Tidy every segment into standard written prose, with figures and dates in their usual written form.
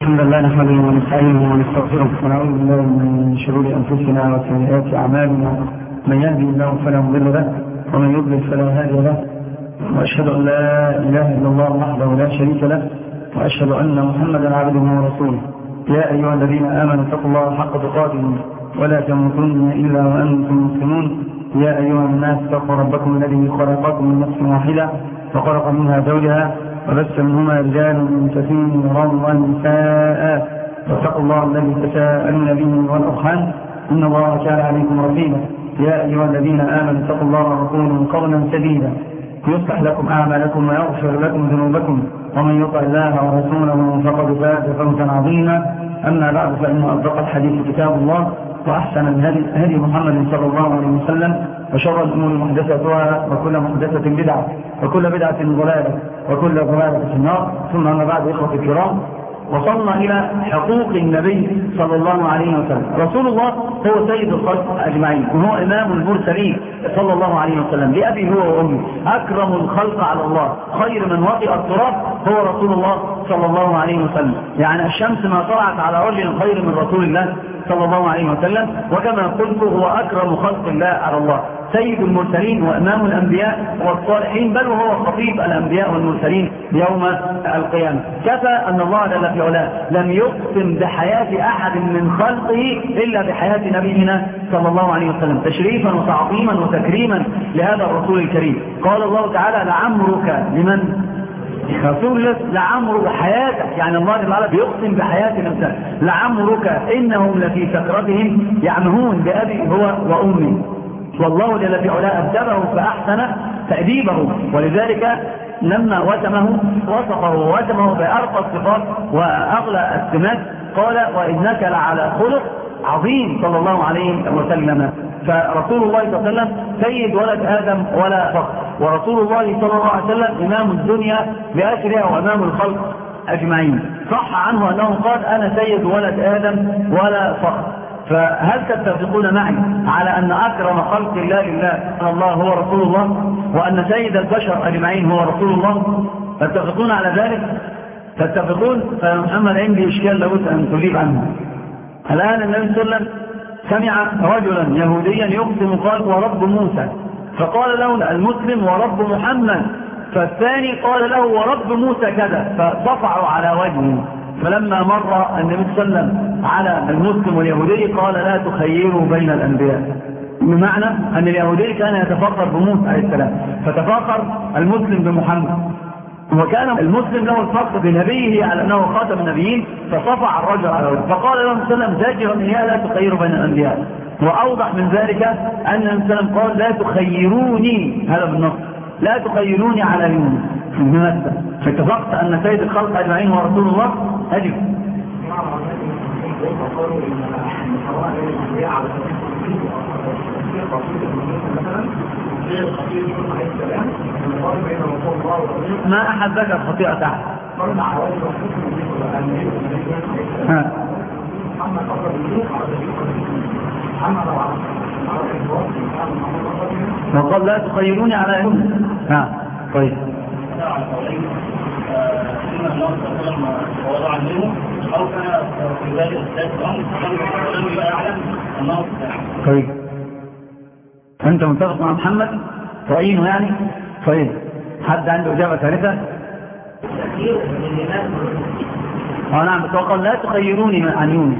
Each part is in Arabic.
الحمد لله نحمده ونستعينه ونستغفره ونعوذ بالله من شرور انفسنا وسيئات اعمالنا. من يهدي الله فلا مضل له ومن يضلل فلا هادي له، واشهد ان لا اله الا الله وحده لا شريك له، واشهد ان محمدا عبده ورسوله. يا ايها الذين امنوا اتقوا الله حق تقاته ولا تموتن الا وانتم مسلمون. يا ايها الناس اتقوا ربكم الذي خلقكم من نفس واحده وخلق منها زوجها وبث منهما رجالا كثيرا ونساء، واتقوا الله الذي تساءلون به والارحام ان الله كان عليكم رقيبا. يا ايها الذين امنوا اتقوا الله وقولوا قولا سديدا يصلح لكم اعمالكم ويغفر لكم ذنوبكم، ومن يطع الله ورسوله فقد فاز فوزا عظيما. اما بعد، فان اصدق الحديث كتاب الله، واحسن الهدي محمد صلى الله عليه وسلم، وشر الامور محدثاتها، وكل محدثه بدعه، وكل بدعه ضلاله، وكل ضلاله في النار. ثم اما بعد، اخوتي الكرام، وصلنا الى حقوق النبي صلى الله عليه وسلم. رسول الله هو سيد الخلق اجمعين، وهو امام المرسلين صلى الله عليه وسلم، بابي هو وامي، اكرم الخلق على الله، خير من وطئ التراب هو رسول الله صلى الله عليه وسلم. يعني الشمس ما طلعت على رجل خير من رسول الله صلى الله عليه وسلم، وكما قلت هو اكرم خلق الله على الله، سيد المرسلين وامام الانبياء والصالحين، بل وهو خطيب الانبياء والمرسلين يوم القيامه. كفى ان الله جل في علاه لم يقسم بحياه احد من خلقه الا بحياه نبينا صلى الله عليه وسلم، تشريفا وتعظيما وتكريما لهذا الرسول الكريم. قال الله تعالى: لعمرك لمن رسول الله، لعمرك حياتك، يعني الله تعالى بيقسم بحياه الانسان. لعمرك انهم لفي سكرتهم يعمهون، بابي هو وامي. والله جل في علاه أدبه فأحسن تأديبه، ولذلك لما وصفه بأرقى الصفات وأغلى السمات قال: وإنك لعلى خلق عظيم صلى الله عليه وسلم. فرسول الله صلى الله عليه وسلم سيد ولد آدم ولا فخر، ورسول الله صلى الله عليه وسلم إمام الدنيا بأسرها وإمام الخلق أجمعين. صح عنه أنه قال: أنا سيد ولد آدم ولا فخر. فهل تتفقون معي على أن أكرم خلق الله لله أن الله هو رسول الله، وأن سيد البشر أجمعين هو رسول الله؟ تتفقون على ذلك؟ تتفقون؟ فمحمد عندي إشكال لابد أن تجيب عنه. الآن النبي صلى الله عليه وسلم سمع رجلا يهوديا يقسم قال: ورب موسى، فقال له المسلم: ورب محمد، فالثاني قال له: ورب موسى كذا، فصفعوا على وجهه. فلما مر النبي صلى الله عليه وسلم على المسلم واليهودي قال: لا تخيروا بين الأنبياء. بمعنى أن اليهودي كان يتفاخر بموسى عليه السلام، فتفاخر المسلم بمحمد، وكان المسلم له الفخر بنبيه على أنه خاتم النبيين، فصفع الرجل على وجهه. فقال له النبي صلى الله عليه وسلم زاجرا إياه: لا تخيروا بين الأنبياء. وأوضح من ذلك أن النبي صلى الله عليه وسلم قال: لا تخيروني، هذا بالنص، لا تخيروني على يونس بمثل. فاتفقت أن سيد الخلق أجمعين هو رسول الله. أجب. ما أحد ذكر خطيئة أحد. وقال: لا تخيروني على يونس. طيب. أو كان في ذلك الأمر لم يعلم أنه طيب. أنت متفق مع محمد رأينه يعني؟ طيب، حد عنده إجابة ثالثة؟ نعم، وقال: لا تخيروني عن يونس.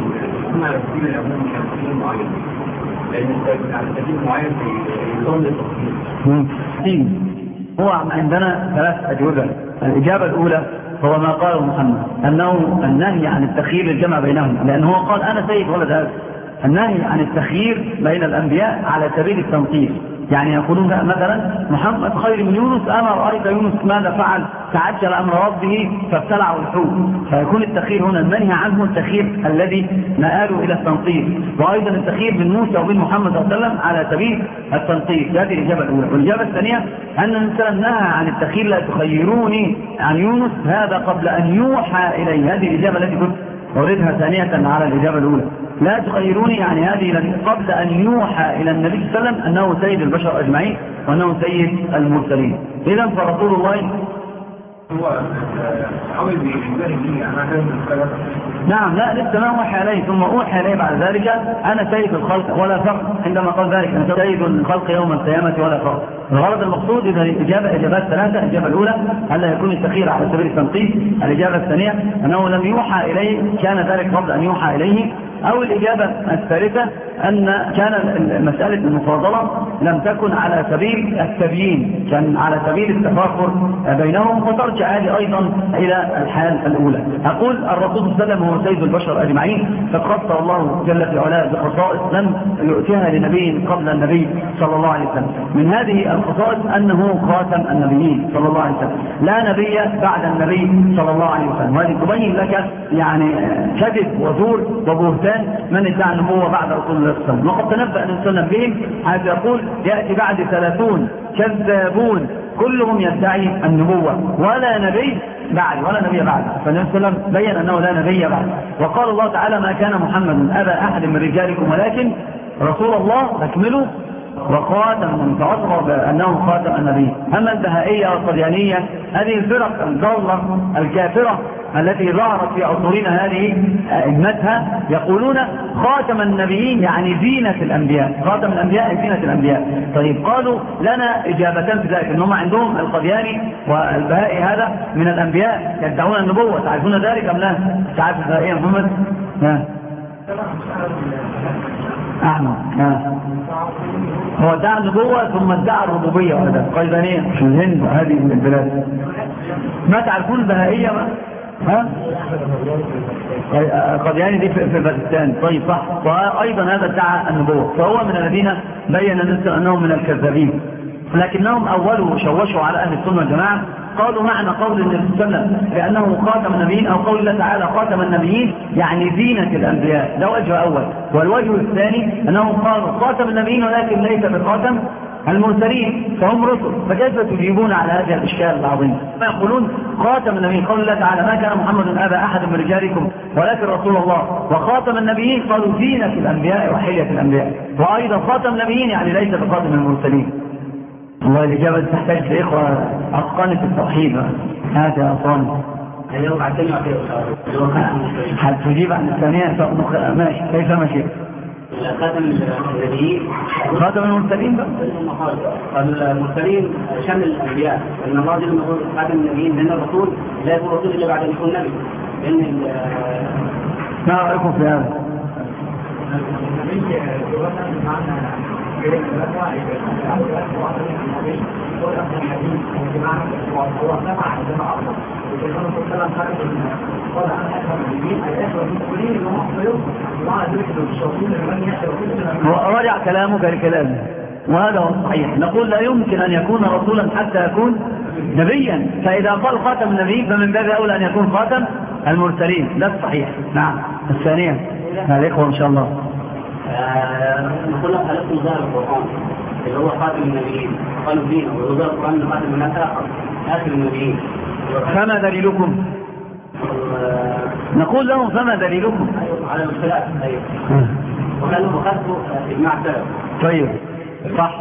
هو عندنا ثلاث أجوبة. الإجابة الأولى هو ما قاله محمد، أنه النهي عن التخيير الجمع بينهم، لأنه قال: أنا سيد ولد آدم. النهي عن التخيير بين الأنبياء على سبيل التنقيص، يعني يقولون مثلا: محمد خير من يونس، أما رأيت يونس ماذا فعل؟ تعجل أمر ربه فابتلعه الحوت. فيكون التخيير هنا المنهي عنه التخيير الذي نآله إلى التنقيص، وأيضا التخيير بين موسى وبين محمد صلى الله عليه وسلم على سبيل التنقيص. هذه الإجابة الأولى. والإجابة الثانية أن النبي نهى عن التخيير: لا تخيروني عن يونس، هذا قبل أن يوحى إليه. هذه الإجابة التي كنت أوردها ثانية على الإجابة الأولى. لا تخيروني يعني هذه قبل أن يوحى إلى النبي صلى الله عليه وسلم أنه سيد البشر أجمعين وأنه سيد المرسلين. إذن فرسول الله نعم، لا لسه ما أوحي عليه، ثم أوحي عليه بعد ذلك أنا سيد الخلق ولا فرق. عندما قال ذلك أنا سيد الخلق يوم القيامة ولا فرق. الغرض المقصود إذا إجابات ثلاثة. الإجابة الأولى ألا يكون التخير على سبيل التنقيص. الإجابة الثانية أنه لم يوحى إليه، كان ذلك قبل أن يوحى إليه. أو الإجابة الثالثة أن كان مسألة المفاضلة لم تكن على سبيل التبيين، كان على سبيل التفاخر بينهم، وترجع هذه أيضا إلى الحال الأولى. أقول الرسول صلى الله عليه وسلم هو سيد البشر أجمعين، فخص الله جل في علاه بخصائص لم يؤتيها لنبي قبل النبي صلى الله عليه وسلم. من هذه الخصائص أنه خاتم النبيين صلى الله عليه وسلم، لا نبي بعد النبي صلى الله عليه وسلم. وهذه تبين لك يعني كذب وزور وبهتان من ادعى النبوة بعد رسول الله صلى الله عليه وسلم. وقد تنبأ النبي صلى الله عليه وسلم بهم، حيث يقول يأتي بعد 30 كذابون كلهم يدعي النبوة ولا نبي بعد ولا نبي بعد. فالنبي صلى الله عليه وسلم بين أنه لا نبي بعد. وقال الله تعالى ما كان محمد أبا أحد من رجالكم ولكن رسول الله أكمله وخاتم، فأصغر بأنه خاتم النبي. أما البهائية والقديانية هذه الفرق الضالة الكافرة التي ظهرت في عصورنا هذه أئمتها يقولون خاتم النبيين يعني زينة الأنبياء، خاتم الأنبياء زينة الأنبياء. طيب قالوا لنا إجابتان في ذلك، إنهم عندهم القدياني والبهائي هذا من الأنبياء يدعون النبوة، تعرفون ذلك أم لا؟ تعرف البهائي محمد؟ أحمد هو ادعى النبوة ثم ادعى الربوبية، وهذا قيدانية في الهند هذه من البلاد. ما تعرفون البهائية ما؟ قدياني دي في باكستان. طيب صح، وأيضا هذا ادعى النبوة، فهو من الذين بين أنهم من الكذابين. لكنهم أولوا شوشوا على أهل السنة والجماعة، قالوا معنى قول النبي صلى الله عليه وسلم بأنه خاتم النبيين أو قول الله تعالى خاتم النبيين يعني زينة الأنبياء، ده وجه أول. والوجه الثاني أنهم قالوا خاتم النبيين ولكن ليس بخاتم المرسلين فهم رسل، فكيف تجيبون على هذا الإشكال العظيم؟ ما يقولون خاتم النبيين قول الله تعالى ما كان محمد أبا أحد من رجالكم ولكن رسول الله، وخاتم النبيين قالوا زينة الأنبياء وحلية الأنبياء، وأيضا خاتم النبيين يعني ليس بخاتم المرسلين. والله الإجابة تحتاج لإخوة أتقنة التوحيد. هذا أصلا هل تجيب عن الثانية؟ ماشي، كيف ماشي؟ خاتم النبيين خاتم المرسلين بقى. المرسلين شامل الأنبياء، لأن الله جل وعلا خاتم النبيين، لأن الرسول لا يكون رسول إلا بعد أن يكون نبي. لأن ما رأيكم في هذا؟ هو رجع كلامك لكلامه، وهذا هو الصحيح. نقول لا يمكن أن يكون رسولا حتى يكون نبيا، فإذا قال خاتم النبي فمن باب أولى أن يكون خاتم المرسلين، ده الصحيح. نعم. الثانية الإخوة إن شاء الله نقول لك هلكم ظاهر القرآن اللي هو خاتم النبيين، قالوا دينه وظاهر القرآن خاتم الناس آخر النبيين. فما دليلكم؟ نقول لهم فما دليلكم؟ على الخلاف. أيوه. وكانوا مخالفوا إجماع السلف. طيب صح.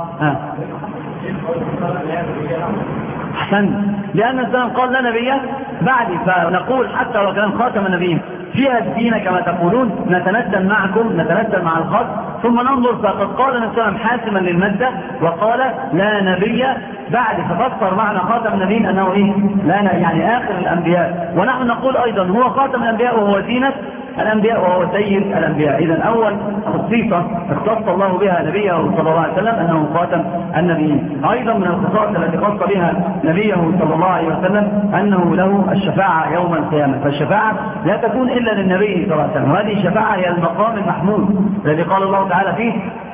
أحسن، لأن السلام قال لا نبي بعدي، فنقول حتى لو كان خاتم النبيين فيها الدين كما تقولون نتنزل معكم، نتنزل مع الخط ثم ننظر. فقد قال النبي صلى الله عليه وسلم حاسما للمادة وقال لا نبي بعد، ففسر معنى خاتم النبيين أنه إيه؟ لا يعني آخر الأنبياء. ونحن نقول أيضا هو خاتم الأنبياء وهو زينة الأنبياء وهو سيد الأنبياء. إذن أول خصيصة اختص الله بها نبيه صلى الله عليه وسلم أنه خاتم النبيين. أيضا من الخصائص التي خص بها نبيه صلى الله عليه وسلم أنه له الشفاعة يوم القيامة، فالشفاعة لا تكون إلا للنبي صلى الله عليه وسلم، وهذه الشفاعة هي المقام المحمود الذي قال الله تعالى فيه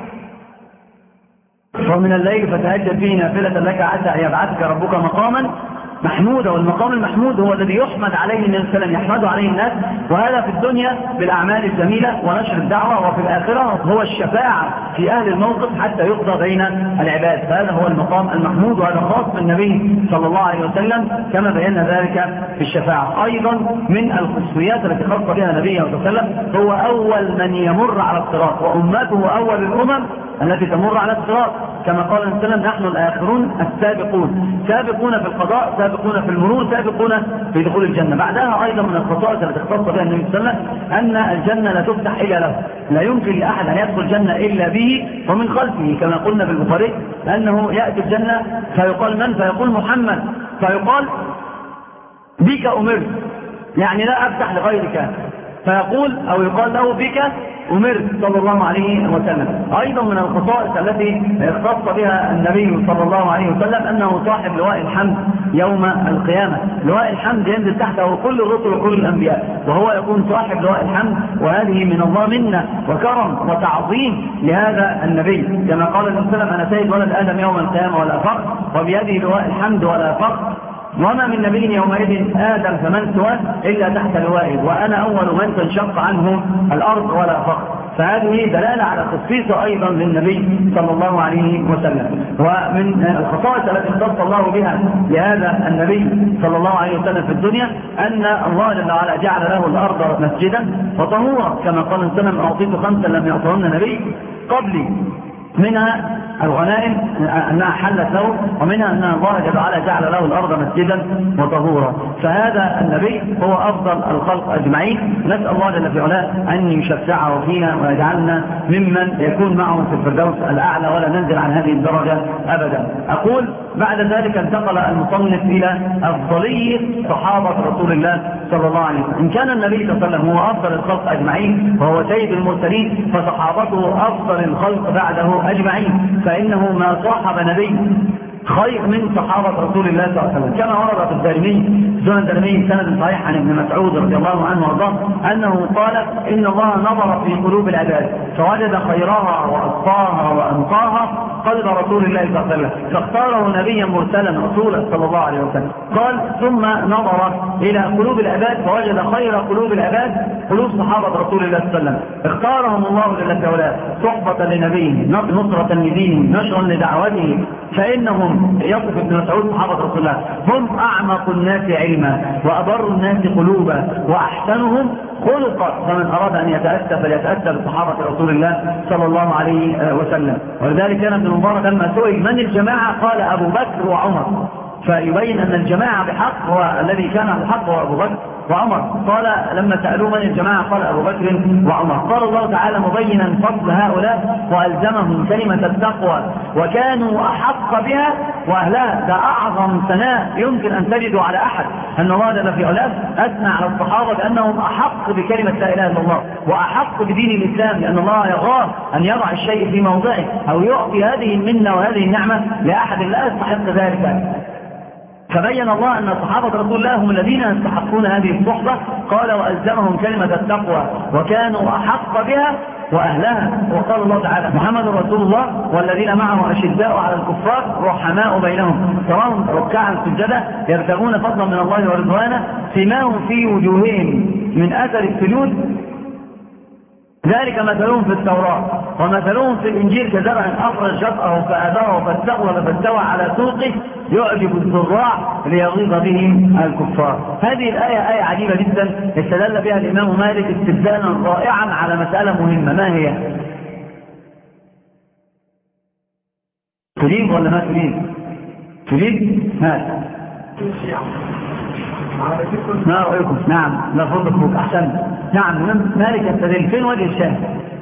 ومن الليل فتهجد فيه نافلة لك عسى أن يبعثك ربك مقاما محمودا. والمقام المحمود هو الذي يحمد عليه النبي صلى الله عليه وسلم، يحمد عليه الناس، وهذا في الدنيا بالأعمال الجميلة ونشر الدعوة، وفي الآخرة هو الشفاعة في أهل الموقف حتى يقضى بين العباد. فهذا هو المقام المحمود، وهذا خاص بالنبي صلى الله عليه وسلم كما بينا ذلك في الشفاعة. أيضا من الخصوصيات التي خص بها نبيه صلى الله عليه وسلم هو أول من يمر على الصراط، وأمته أول الأمم التي تمر على الصراط، كما قال النبي صلى الله عليه وسلم: نحن الآخرون السابقون، سابقون في القضاء، سابقون في المرور، سابقون في دخول الجنة. بعدها أيضا من الخصائص التي اختص بها النبي صلى الله عليه وسلم أن الجنة لا تفتح إلا له، لا يمكن لأحد أن يدخل الجنة إلا به ومن خلفه، كما قلنا في البخاري أنه يأتي الجنة فيقال: من؟ فيقول: محمد، فيقال: بك أمرت، يعني لا أفتح لغيرك، فيقول أو يقال له: بك أمرت صلى الله عليه وسلم. أيضا من الخصائص التي اختص بها النبي صلى الله عليه وسلم أنه صاحب لواء الحمد يوم القيامة. لواء الحمد ينزل تحته كل الرسل وكل الأنبياء، وهو يكون صاحب لواء الحمد، وهذه من الله منة وكرم وتعظيم لهذا النبي، كما قال النبي صلى الله عليه وسلم: أنا سيد ولد آدم يوم القيامة ولا فخر، وبيده لواء الحمد ولا فخر، وما من نبي يومئذ آدم فمن سواه إلا تحت لوائه، وأنا أول من تنشق عنه الأرض ولا فخر. فهذه دلالة على خصيصة أيضا للنبي صلى الله عليه وسلم. ومن الخصائص التي اختص الله بها لهذا النبي صلى الله عليه وسلم في الدنيا أن الله جل وعلا جعل له الأرض مسجدا وطهورا، كما قال النبي صلى الله عليه وسلم: أعطيت خمسا لم يعطهن نبي قبلي، منها الغنائم أنها حلت له، ومنها أن الله جل وعلا جعل له الأرض مسجدا وطهورا. فهذا النبي هو أفضل الخلق أجمعين. نسأل الله جل وعلا أن يشفعه فينا ويجعلنا ممن يكون معه في الفردوس الأعلى ولا ننزل عن هذه الدرجة أبدا. أقول: بعد ذلك انتقل المصنف إلى أفضلية صحابة رسول الله صلى الله عليه وسلم. إن كان النبي صلى الله عليه وسلم هو أفضل الخلق أجمعين وهو سيد المرسلين، فصحابته أفضل الخلق بعده أجمعين، فإنه ما صاحب نبي خير من صحابة رسول الله صلى الله عليه وسلم، كما ورد في الدارمي سنن الدارمي سند صحيح عن ابن مسعود رضي الله عنه وارضاه أنه قال: إن الله نظر في قلوب العباد فوجد خيرها وأصفاها وأنقاها قلب رسول الله صلى الله عليه وسلم، فاختاره نبيا مرسلا رسولا صلى الله عليه وسلم. قال: ثم نظر إلى قلوب العباد فوجد خير قلوب العباد قلوب صحابة رسول الله صلى الله عليه وسلم، اختارهم الله جل وعلا صحبة لنبيه، نصرة لدينه، نشرا لدعوته، فإنهم يصف ابن مسعود صحابة رسول الله: هم أعمق الناس علما وأبر الناس قلوبا وأحسنهم خلقا، فمن أراد أن يتأسى فليتأسى بصحابة رسول الله صلى الله عليه وسلم. ولذلك كان ابن المبارك لما سئل من الجماعة قال: أبو بكر وعمر، فيبين أن الجماعة بحق هو الذي كان بحق هو أبو بكر وعمر. قال لما سألوه من الجماعة قال: أبو بكر وعمر. قال الله تعالى مبينا فضل هؤلاء وألزمهم كلمة التقوى وكانوا أحق بها وأهلها. ده أعظم ثناء يمكن أن تجده على أحد، أن الله جل في علاه أثنى على الصحابة بأنهم أحق بكلمة لا إله إلا الله وأحق بدين الإسلام، لأن الله يغار أن يضع الشيء في موضعه أو يعطي هذه المنة وهذه النعمة لأحد لا يستحق ذلك. فبين الله أن صحابة رسول الله هم الذين يستحقون هذه الصحبة. قال: وألزمهم كلمة التقوى وكانوا أحق بها وأهلها. وقال الله تعالى: محمد رسول الله والذين معه أشداء على الكفار رحماء بينهم تراهم ركعا سجدا يبتغون فضلا من الله ورضوانه سيماهم في وجوههم من أثر السجود ذلك مثلهم في التوراة ومثلهم في الإنجيل كزرع أخرج شطأه فآذره فاستوى على سوقه يعجب الزراع ليغيظ بهم الكفار. هذه الآية آية عجيبة جدا استدل بها الإمام مالك استدلالا رائعا على مسألة مهمة. ما هي؟ تريد ولا ما تريد؟ تريد؟ هذا ما رأيكم؟ نعم لا فضلك أحسن. نعم مالك يستدل فين وجه الشاهد؟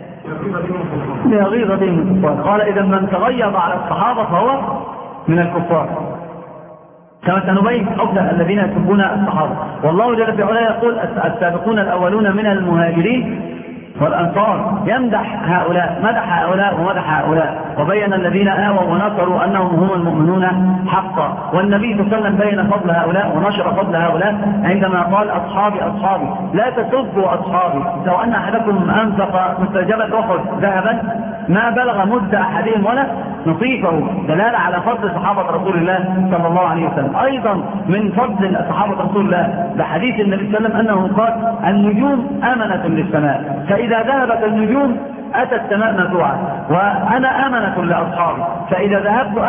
ليغيظ بهم الكفار. قال: إذا من تغيظ على الصحابة فهو من الكفار، كما سنبين حكم الذين يسبون الصحابة. والله جل في علاه يقول: السابقون الأولون من المهاجرين والأنصار، يمدح هؤلاء، مدح هؤلاء ومدح هؤلاء، وبين الذين آووا ونصروا أنهم هم المؤمنون حقا. والنبي صلى الله عليه وسلم بين فضل هؤلاء ونشر فضل هؤلاء عندما قال: أصحابي أصحابي لا تسبوا أصحابي، لو أن أحدكم أنفق مثل جبل أحد ذهبا ما بلغ مد أحدهم ولا نصيفه، دلالة على فضل صحابة رسول الله صلى الله عليه وسلم. أيضا من فضل صحابة رسول الله بحديث النبي صلى الله عليه وسلم أنه قال: النجوم أمنة للسماء، فإذا ذهبت النجوم أتى السماء مدفوعة، وأنا أمنة لأصحابي، فإذا ذهبت أنا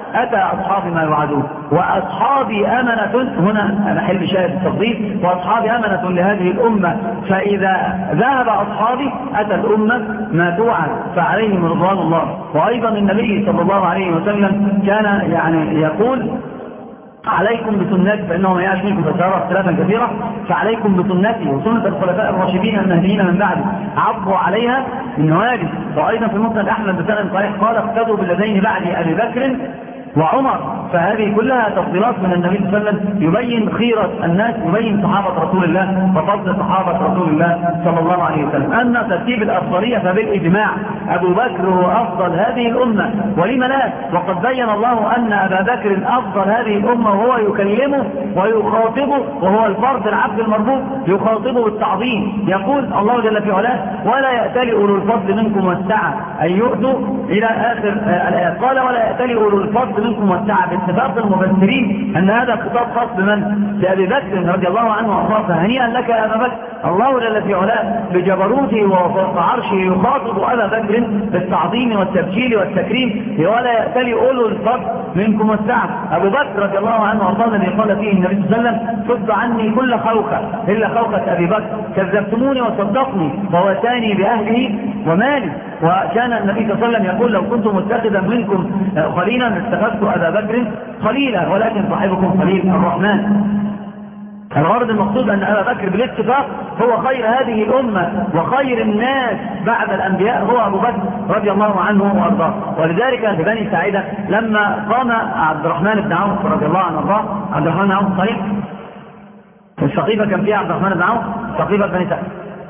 أتى أصحابي ما يوعدون، وأصحابي أمنة، هنا أنا حل شاهد التفضيل، وأصحابي أمنة لهذه الأمة، فإذا ذهب أصحابي أتى الأمة ما توعد، فعليهم رضوان الله. وأيضا النبي صلى الله عليه وسلم كان يعني يقول عليكم بسنتي فإنه ما يعيش منكم فسيرى اختلافا كثيرا، فعليكم بسنتي وسنة الخلفاء الراشدين المهديين من بعد عضوا عليها بالنواجذ. وأيضا في مسند أحمد بسند صحيح قال اقتدوا بالذين بعد أبي بكر وعمر. فهذه كلها تفضيلات من النبي صلى الله عليه وسلم يبين خيرة الناس، يبين صحابة رسول الله وفضل صحابة رسول الله صلى الله عليه وسلم. أما ترتيب الأفضلية فبالإجماع أبو بكر هو أفضل هذه الأمة، ولم لا؟ وقد بين الله أن أبا بكر أفضل هذه الأمة، وهو يكلمه ويخاطبه، وهو الفرد العبد المربوط يخاطبه بالتعظيم. يقول الله جل في علاه ولا يأتل أولو الفضل منكم والسعة أن يؤتوا إلى آخر الآيات. قال ولا يأتل أولو الفضل منكم والسعة، باتفاق المفسرين أن هذا خطاب خاص بمن؟ بأبي بكر رضي الله عنه وأرضاه. فهنيئا لك يا أبا بكر، الله جل في علاه بجبروته وفوق عرشه يخاطب أبا بكر بالتعظيم والتبجيل والتكريم، ولا يأتل أولو الفضل منكم والسعة. أبو بكر رضي الله عنه وأرضاه الذي قال فيه النبي صلى الله عليه وسلم صد عني كل خوخة إلا خوخة أبي بكر، كذبتموني وصدقني ووتاني بأهله ومالي. وكان النبي صلى الله عليه وسلم يقول لو كنت متخذا منكم خليلا اتخذت أبا بكر خليلا، ولكن صاحبكم خليل الرحمن. الغرض المقصود أن أبا بكر بالاتفاق هو خير هذه الأمة وخير الناس بعد الأنبياء هو أبو بكر رضي الله عنه وأرضاه. ولذلك في بني ساعدة لما قام عبد الرحمن بن عوف رضي الله عنه وأرضاه، عبد الرحمن بن عوف صحيح السقيفة كان فيها عبد الرحمن بن عوف، سقيفة بني ساعدة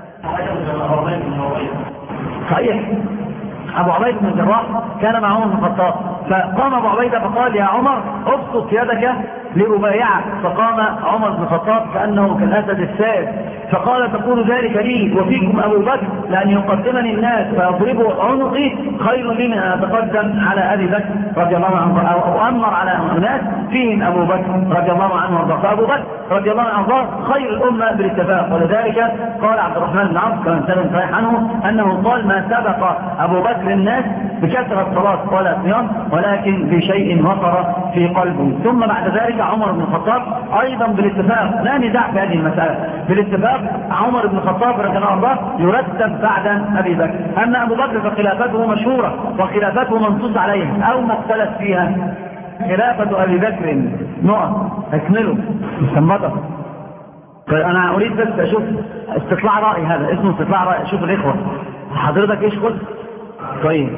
صحيح. أبو عبيدة بن الجراح كان مع عمر بن الخطاب، فقام أبو عبيدة فقال يا عمر ابسط يدك لأبايعك، فقام عمر بن الخطاب كأنه كالأسد السائر فقال تقول ذلك لي وفيكم أبو بكر، لأن يقدمني الناس فيضربوا عنقي خير لي من أن أتقدم على أبي بكر رضي الله عنه أو أؤمر على الناس فيهم أبو بكر رضي الله عنه وارضاه. فأبو بكر رضي الله عنه خير الأمة بالاتفاق. ولذلك قال عبد الرحمن بن عوف كما سلم صحيح عنه أنه قال ما سبق أبو بكر الناس بكثرة صلاة ولا صيام، ولكن بشيء وقر في قلبه. ثم بعد ذلك عمر بن الخطاب أيضا بالاتفاق، لا نزاع في هذه المسألة، بالاتفاق عمر بن الخطاب رضي الله عنه يرتب بعد أبي بكر. أما أبو بكر فخلافته مشهورة وخلافته منصوص عليها أو مختلف فيها. خلافة أبي بكر نقط اكملوا استنبطه. أنا أريد بس أشوف استطلاع رأي، هذا اسمه استطلاع رأي. أشوف الإخوة حضرتك إيش قلت؟ طيب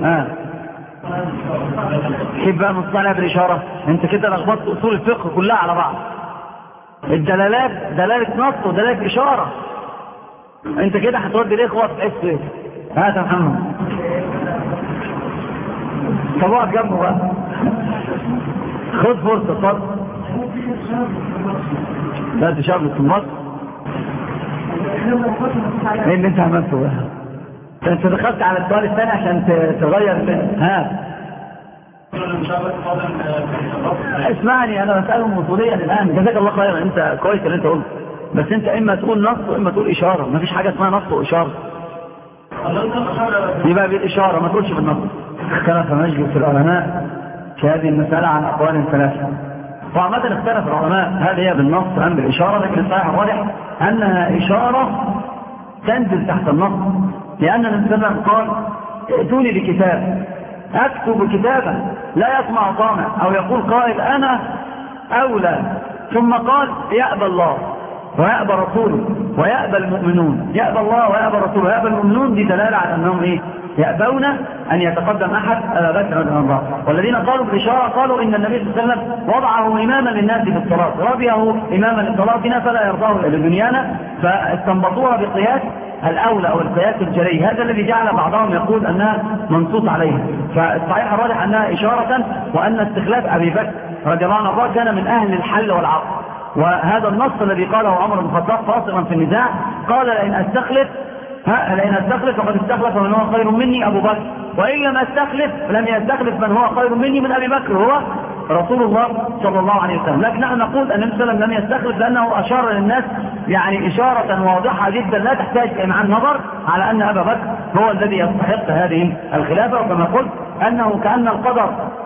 كيف بقى مصطلح بالإشارة؟ أنت كده لخبطت أصول الفقه كلها على بعض. الدلالات دلالة نص ودلالة إشارة، أنت كده هتودي الإخوة في حس إيه؟ هذا محمد طبعا جنبه بقى، خد فرصة صد لا تشابه في مصر. ايه اللي انت عملته بقى؟ انت دخلت على السؤال الثاني عشان تغير اسمعني انا بسألهم وصوليا الان. جزاك الله خيرا، انت كويس اللي انت قلت، بس انت اما تقول نص واما تقول اشارة. مفيش حاجة اسمها نص واشارة، يبقى بالاشارة ما تقولش بالنص. اختلف مجلس العلماء في هذه المسألة عن اقوال ثلاثة، وعامة اختلف العلماء هل هي بالنص ام بالاشارة، لكن الصحيح الراجح انها اشارة تنزل تحت النص، لان النبي صلى الله عليه وسلم قال ائتوني بكتاب اكتب كتابا لا يسمع طامع، او يقول قائل انا اولى، ثم قال يأبى الله ويأبى رسوله ويأبى المؤمنون. يأبى الله ويأبى رسوله ويأبى المؤمنون، دي دلالة على انهم ايه؟ يأبون ان يتقدم احد ابا بكر رضي الله عنه. والذين قالوا بالاشاره قالوا ان النبي صلى الله عليه وسلم وضعه اماما للناس في الصلاه، رضيه اماما لصلاتنا فلا يرضاه لدنيانا، فاستنبطوها بقياس الاولى او القياس الجلي. هذا الذي جعل بعضهم يقول انها منصوص عليها. فالصحيح الراجح انها اشاره، وان استخلاف ابي بكر رضي الله عنه كان من اهل الحل والعقد. وهذا النص الذي قاله عمر بن الخطاب فاصلا في النزاع، قال لئن استخلف فقد استخلف من هو خير مني أبو بكر، وإن لم استخلف لم يستخلف من هو خير مني من أبي بكر هو رسول الله صلى الله عليه وسلم. لكن نحن نقول أن النبي صلى الله عليه وسلم لم يستخلف لأنه أشار للناس يعني إشارة واضحة جدا لا تحتاج إمعان النظر على أن أبا بكر هو الذي يستحق هذه الخلافة. وكما قلت أنه كأن القدر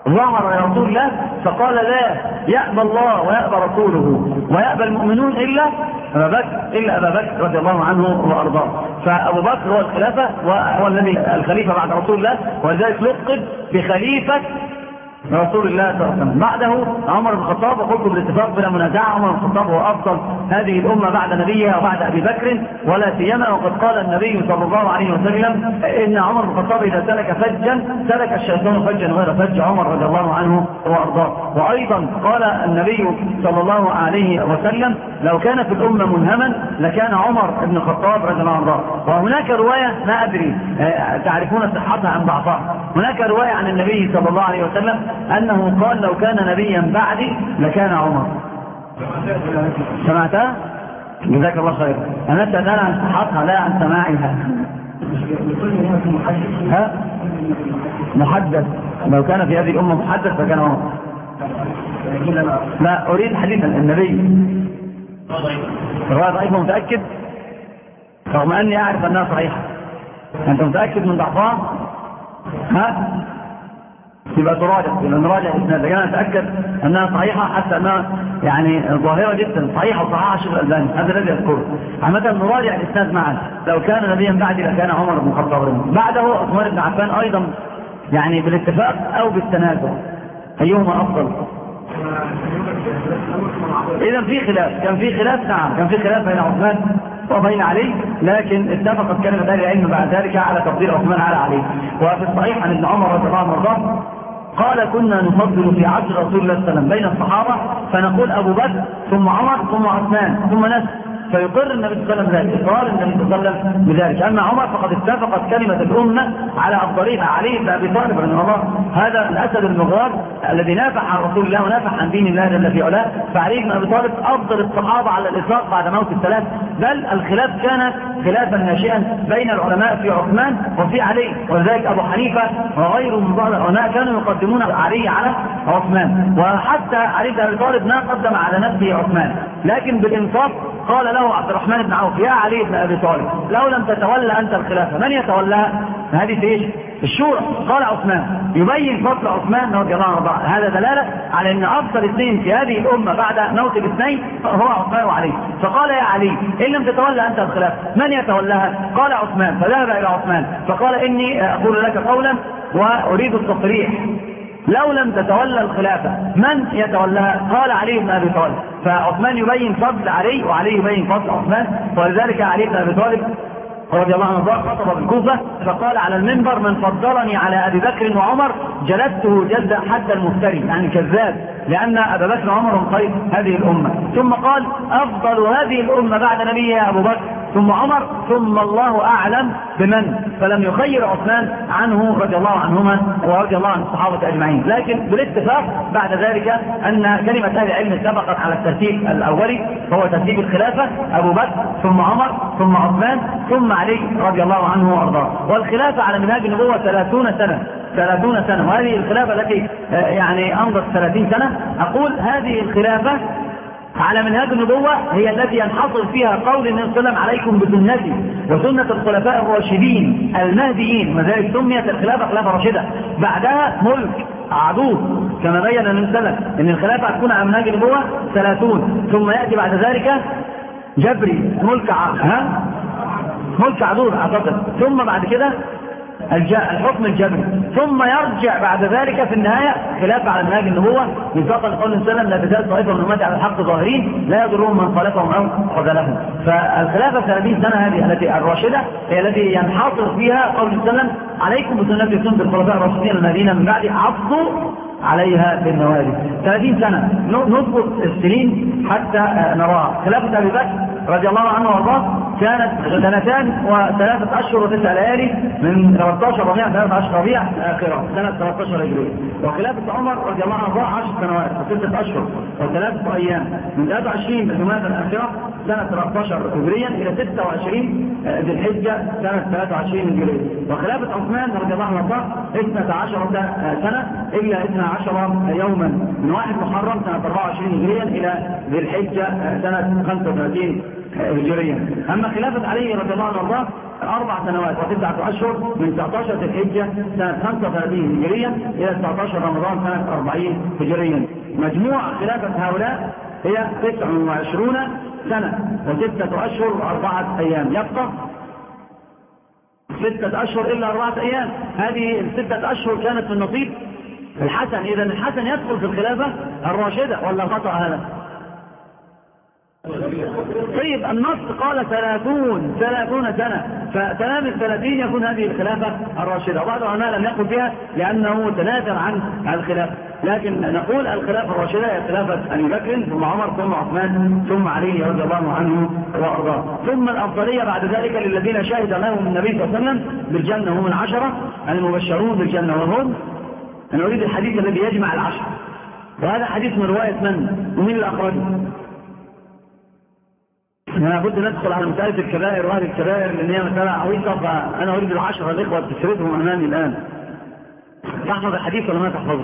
ظهر يا رسول الله فقال لا يأبى الله ويأبى رسوله ويأبى المؤمنون إلا أبا بكر رضي الله عنه وأرضاه. فأبو بكر هو الخلافة وهو الذي الخليفة بعد رسول الله، ولذلك لقب بخليفة رسول الله صلى الله عليه وسلم. بعده عمر بن الخطاب، وقلت بالاتفاق بلا منازعة عمر بن الخطاب هو أفضل هذه الأمة بعد نبيها وبعد أبي بكر ولا سيما، وقد قال النبي صلى الله عليه وسلم إن عمر بن الخطاب إذا سلك فجا سلك الشيطان فجا غير فج عمر رضي الله عنه وأرضاه. وأيضا قال النبي صلى الله عليه وسلم لو كان في الأمة منهما لكان عمر بن الخطاب رضي الله عنه وأرضاه. وهناك رواية ما أدري تعرفون صحتها عن ضعفها، هناك رواية عن النبي صلى الله عليه وسلم أنه قال لو كان نبيا بعدي لكان عمر. سمعتها؟ جزاك الله خير. أنا أسأل عن صحتها لا عن سماعها. ها؟ محدث، لو كان في هذه الأمة محدث فكان عمر. لا أريد حديث النبي. رواية ضعيفة متأكد رغم أني أعرف أنها صحيحة. أنت متأكد من ضعفها؟ ها؟ يبقى نراجع الاسناد. انا اتاكد انها صحيحه حتى انها يعني ظاهره جدا صحيحه وصححها الشيخ الالباني، هذا الذي اذكره. عامه نراجع الاسناد معا. لو كان نبيا بعدي لكان عمر بن الخطاب، بعده عثمان بن عفان ايضا، يعني بالاتفاق او بالتنازع ايهما افضل. اذا في خلاف، كان في خلاف، نعم كان في خلاف بين عثمان وبين علي، لكن اتفقت كلمة اهل العلم بعد ذلك على تفضيل عثمان على علي. وفي الصحيح عن ابن عمر رضي الله عنه قال كنا نفضل في عصر رسول الله صلى الله عليه وسلم بين الصحابة فنقول أبو بكر ثم عمر ثم عثمان ثم ناس، فيقر النبي صلى الله عليه وسلم ذلك، إقرار النبي صلى الله عليه وسلم بذلك. أما عمر فقد اتفقت كلمة الأمة على أفضلية علي بن أبي طالب رضي الله، هذا الأسد المغرار الذي نافع عن رسول الله ونافع عن دين الله جل في علاه. فعلي بن أبي طالب أفضل الصحابة على الإطلاق بعد موت الثلاث، بل الخلاف كان خلافا ناشئا بين العلماء في عثمان وفي علي، ولذلك أبو حنيفة وغيره من بعض العلماء كانوا يقدمون علي على عثمان، وحتى علي بن أبي طالب ما قدم على نفسه عثمان، لكن بالإنصاف قال له عبد الرحمن بن عوف يا علي بن أبي طالب لو لم تتولى أنت الخلافة من يتولاها؟ هذه في إيش؟ الشورى. قال عثمان، يبين فضل عثمان رضي الله عنه. هذا دلالة على أن أفضل اثنين في هذه الأمة بعد موت الاثنين هو عثمان وعلي. فقال يا علي إن لم تتولى أنت الخلافة من يتولاها؟ قال عثمان. فذهب إلى عثمان فقال إني أقول لك قولا وأريد التصريح، لو لم تتولى الخلافة من يتولاها؟ قال علي بن أبي طالب. فعثمان يبين فضل علي وعلي يبين فضل عثمان، ولذلك علي بن أبي طالب رضي الله عنه خطب بالكوفة فقال على المنبر من فضلني على أبي بكر وعمر جلدته جلد حتى المفتري، يعني كذاب، لأن أبا بكر وعمر هم خير هذه الأمة. ثم قال أفضل هذه الأمة بعد نبيها أبو بكر ثم عمر ثم الله أعلم بمن، فلم يخير عثمان عنه رضي الله عنهما ورضي الله عن الصحابة أجمعين. لكن بالاتفاق بعد ذلك أن كلمة أهل العلم اتفقت على الترتيب الأولي وهو ترتيب الخلافة، أبو بكر ثم عمر ثم عثمان ثم علي رضي الله عنه وأرضاه. والخلافة على منهاج النبوة 30 سنة، وهذه الخلافة التي يعني أمضت 30 سنة، أقول هذه الخلافة على منهاج النبوة هي التي ينحصر فيها قول النبي صلى الله عليه وسلم عليكم بسنتي وسنة الخلفاء الراشدين المهديين، وذلك سميت الخلافة خلافة راشدة. بعدها ملك عدود كما بين النبي صلى الله عليه وسلم ان الخلافة هتكون على منهاج النبوة 30، ثم يأتي بعد ذلك جبري ملك عدود اعتقد، ثم بعد كده الحكم الجبري، ثم يرجع بعد ذلك في النهاية خلافة على منهاج النبوة مصداقا لقول النبي صلى الله عليه وسلم لا تزال طائفة من أمتي على الحق ظاهرين لا يضرهم من خالفهم أو خذلهم. فالخلافة 30 سنة هذه التي الراشدة هي التي ينحصر فيها قول النبي صلى الله عليه وسلم عليكم بسنتي وسنة الخلفاء الراشدين المهديين من بعد عضوا عليها بالنواجذ. 30 سنة نضبط السنين حتى نراها. خلافة أبي بكر رضي الله عنه وارضاه كانت 2 و3 أشهر و9 ليالي من 13 ربيع 13 ربيع آخرة سنة 13 هجرية. وخلافة عمر رضي الله عنه وارضاه 10 سنوات و6 أشهر و3 أيام من 23 بالجمادى الآخرة سنة 13 هجريا إلى 26 ذي الحجة سنة 23 هجرية. وخلافة عثمان رضي الله عنه وارضاه 12 سنة إلا 12 يوما من 1 محرم سنة 24 هجريا إلى ذي الحجة سنة 35 هجريا. أما خلافة علي رضي الله عنه 4 سنوات و9 أشهر من 19 ذي الحجة سنة 35 هجريا إلى 19 رمضان سنة 40 هجريا. مجموع خلافة هؤلاء هي 29 سنة و6 أشهر و4 أيام. يبقى 6 أشهر إلا 4 أيام. هذه 6 أشهر كانت من نصيب الحسن. إذا الحسن يدخل في الخلافة الراشدة ولا خطأ هذا؟ طيب النص قال 30 سنة، فتمام 30 يكون هذه الخلافة الراشدة. وبعض العلماء لم يقل بها لأنه تنازل عن الخلافة، لكن نقول الخلافة الراشدة هي خلافة أبي بكر ثم عمر ثم عثمان ثم علي رضي الله عنه وأرضاه. ثم الأفضلية بعد ذلك للذين شهد لهم النبي صلى الله عليه وسلم بالجنة، هم 10 المبشرون بالجنة. وهم أنا أريد الحديث الذي يجمع 10، وهذا حديث من رواية من؟ ومين اللي أخرجه؟ أنا بد ندخل على مسألة الكبائر وهذه الكبائر لأن هي مسألة عويصة، فأنا أريد 10 الإخوة تسردهم أمامي الآن. تحفظ الحديث ولا ما تحفظه؟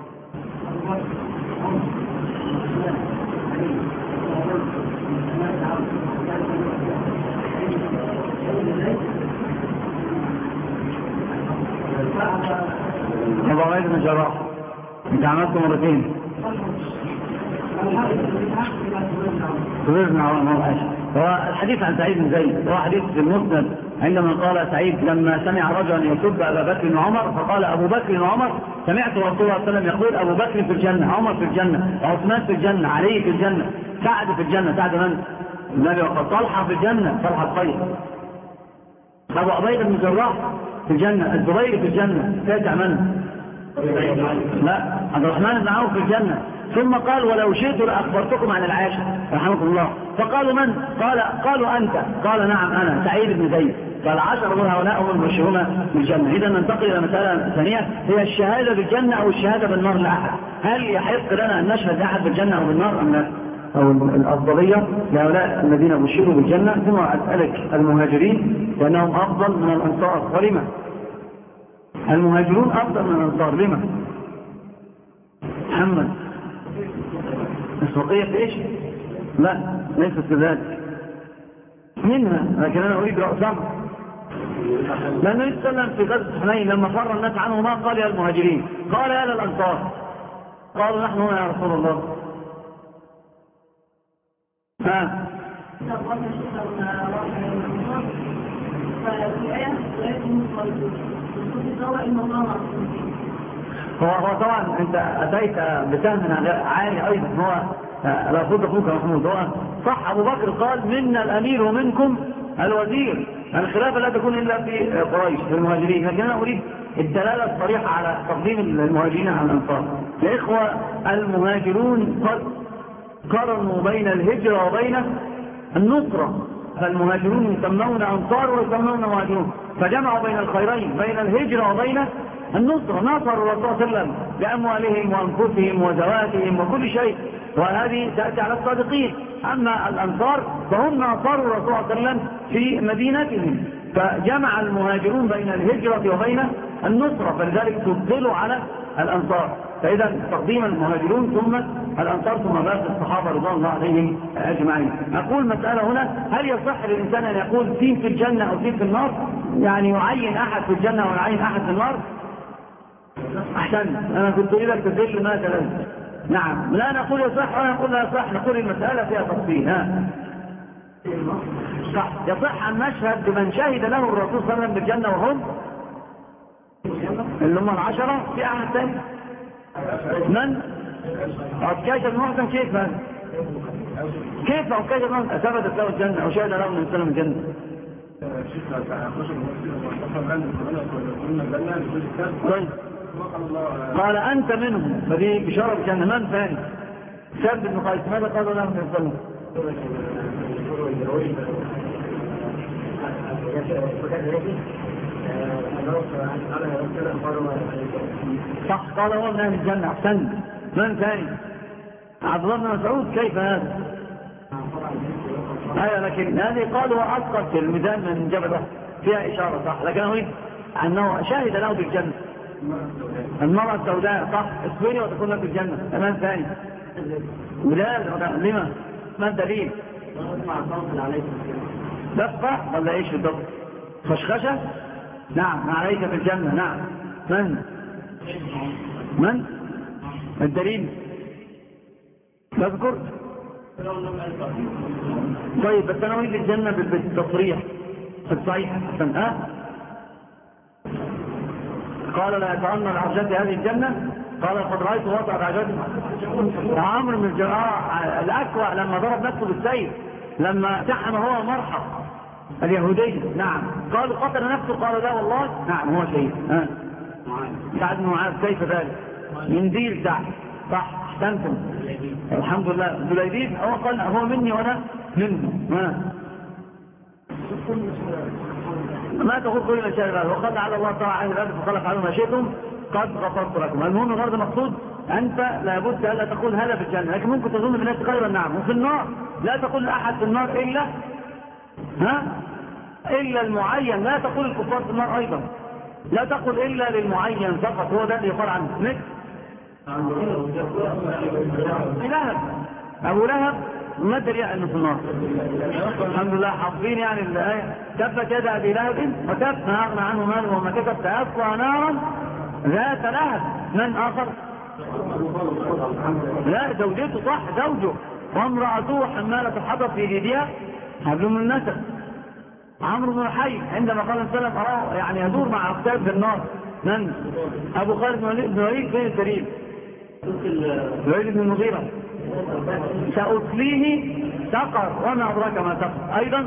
أبو عبيدة بن جراح أنت عملته مرتين. هو الحديث عن سعيد بن زيد، هو حديث في المسند عندما قال سعيد لما سمع رجلا يسب أبا بكر وعمر فقال أبو بكر وعمر سمعت رسول الله صلى الله عليه وسلم يقول أبو بكر في الجنة، عمر في الجنة، عثمان في الجنة، علي في الجنة، سعد في الجنة. سعد من؟ النبي وقال طلحة في الجنة، طلحة الخير. أبو عبيدة بن جراح في الجنة، الزبير في الجنة، تاسع من؟ لا، عبد الرحمن بن عوف في الجنة. ثم قال ولو شئت لأخبرتكم عن العاشر رحمكم الله. فقالوا من؟ قالوا أنت. قال نعم أنا، سعيد بن زيد. فالعشر من هؤلاء هم المبشرون بالجنة. إذا ننتقل إلى مسألة ثانية هي الشهادة بالجنة أو الشهادة بالنار لأحد. هل يحق لنا أن نشهد لأحد بالجنة أو بالنار أم لا؟ أو الأفضلية لهؤلاء الذين بشروا بالجنة. ثم أسألك المهاجرين لأنهم أفضل من الأنصار، ولما؟ المهاجرون أفضل من الأنصار لما؟ محمد السوقية في إيش؟ لا ليست كذلك منها، لكن أنا أريد رأسها. لأنه يتكلم في غزوة حنين لما فر الناس عنه ما قال يا المهاجرين، قال يا للأنصار. قالوا نحن هنا يا رسول الله. هو طبعا انت اتيت بسهم عالي ايضا. هو لا صد اخوك محمود. هو صح ابو بكر قال منا الامير ومنكم الوزير، الخلافه لا تكون الا في قريش في المهاجرين. لكن انا اريد الدلاله الصريحه على تقديم المهاجرين على الانصار. يا اخوه المهاجرون قد قرنوا بين الهجره وبين النصره، فالمهاجرون يسمون انصار ويسمون مهاجرون، فجمعوا بين الخيرين بين الهجره وبين النصرة. نصروا الرسول صلى الله عليه وسلم بأموالهم وأنفسهم وزواتهم وكل شيء، وهذه تأتي على الصادقين. أما الأنصار فهم نصروا الرسول صلى الله عليه وسلم في مدينتهم، فجمع المهاجرون بين الهجرة وبين النصرة، فلذلك تفضلوا على الأنصار. فإذا تقديم المهاجرون ثم الأنصار ثم باقي الصحابة رضوان الله عليهم أجمعين. أقول مسألة هنا، هل يصح للإنسان أن يقول سين في الجنة أو سين في النار؟ يعني يعين أحد في الجنة ويعين أحد في النار؟ أحسن، أنا كنت إذا تدل ما تلزم. نعم، لا نقول يصح ولا نقول لا يصح، نقول المسألة فيها تفصيل. صح، يصح أن نشهد بمن شهد له الرسول صلى الله عليه وسلم بالجنة وهم اللي هم 10. في أحد ثاني من؟ عكاشة بن محسن. كيف هذا؟ كيف عكاشة بن محسن ثبتت له الجنة أو شهد له النبي صلى الله عليه وسلم الجنة؟ طيب قال أنت منهم، فدي بشارة الجنة. من ثاني؟ ثابت بن قيس. ماذا قالوا له النبي صلى الله عليه وسلم؟ صح، قال هو من أهل الجنة. أحسن. من ثاني؟ عبد الله بن مسعود. كيف هذا؟ أيوة، لكن هذه قالوا أسقط في الميزان من جبل فيها إشارة. صح، لكن أريد أنه شاهد له بالجنة. المرأة السوداء. صح، اصبري وتكون لك بالجنة. تمام. ثاني بلال. لما؟ ما الدليل؟ دفع ولا ايش بالضبط؟ خشخشة؟ نعم عليك في الجنة. نعم. من الدليل؟ تذكر؟ طيب بس انا اريد الجنة بالتصريح في الصحيح احسن. قال لا يتعنى العرجات هذه الجنة. قال قد رأيت وضع العرجات عمرو بن الجراح الأكوع لما ضرب نفسه بالسيف لما تحن هو مرحب اليهودي. نعم. قالوا قتل نفسه. قال لا والله. نعم هو شيء. سعد بن معاذ كيف ذلك؟ منديل سعد. صح احسنتم الحمد لله. جليبيب هو قال هو مني وانا منه. ما تقول كل ما شاء الله وقد على الله تعالى عن الأرض فخلق على ما شئتم قد غفرت لكم. المهم الغرض مقصود أنت لابد ألا تقول هذا في الجنة، لكن ممكن تظن بالناس خيرا. نعم. وفي النار لا تقول لأحد في النار إلا المعين. لا تقول الكفار في النار أيضا. لا تقول إلا للمعين فقط. هو ده اللي يقال عنه. مثل أبو لهب ما الدليل انه في النار؟ الحمد لله حافظين يعني الآية. تبت يد أبي لهب وتب ما أغنى عنه ماله وما كسب سيصلى نارا ذات لهب. من آخر؟ لا زوجته. صح زوجه. وامرأته حمالة الحطب في يديها حبل من النسب. عمرو بن الحي عندما قال السلام أراه يعني يدور مع أقتاب في النار. من؟ أبو خالد بن الوليد. فين الدليل؟ الوليد بن المغيرة. سأصليه سقر وما أدراك ما سقر. أيضا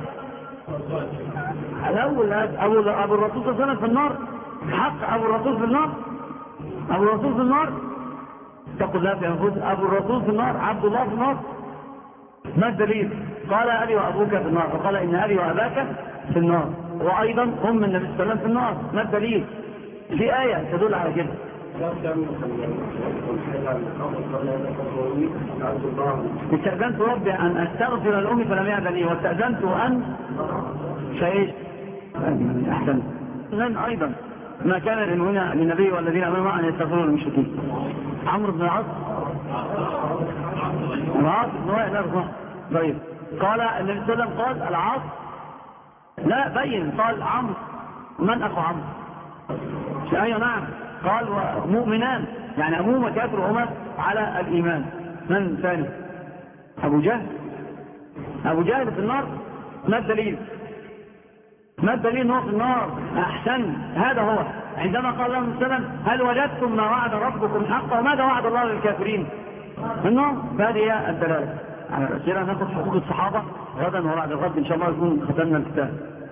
الأول أبو الرسول صلى الله عليه وسلم في النار. حق أبو الرسول في النار. أبو الرسول في النار. تقول لا في أنفس أبو الرسول في النار. عبد الله في النار. ما الدليل؟ قال أبي وأبوك في النار. وقال إن أبي وأباك في النار. وأيضا أم النبي صلى الله عليه وسلم في النار. ما الدليل؟ في آية تدل على كده. استأذنت ربي أن أستغفر لأمي فلم يأذن لي واستأذنت أن شيء أحسن. من أيضا ما كان للنبي والذين آمنوا معه أن يستغفروا للمشركين. عمرو بن العاص. العاص طيب. قال النبي صلى الله عليه وسلم قال العاص لا بين. قال عمرو. من أخو عمرو؟ أيوة نعم. قال مؤمنان يعني أبوهما كافر وهما على الإيمان. من ثاني؟ أبو جهل. أبو جهل في النار. ما الدليل؟ ما الدليل أنه في النار؟ أحسن. هذا هو عندما قال الله عليه وسلم هل وجدتم ما وعد ربكم حقا وماذا وعد الله للكافرين؟ النار. فهذه هي الدلالة على الأسئلة. ناخذ حقوق الصحابة غدا وبعد الغد إن شاء الله يكون ختمنا الكتاب.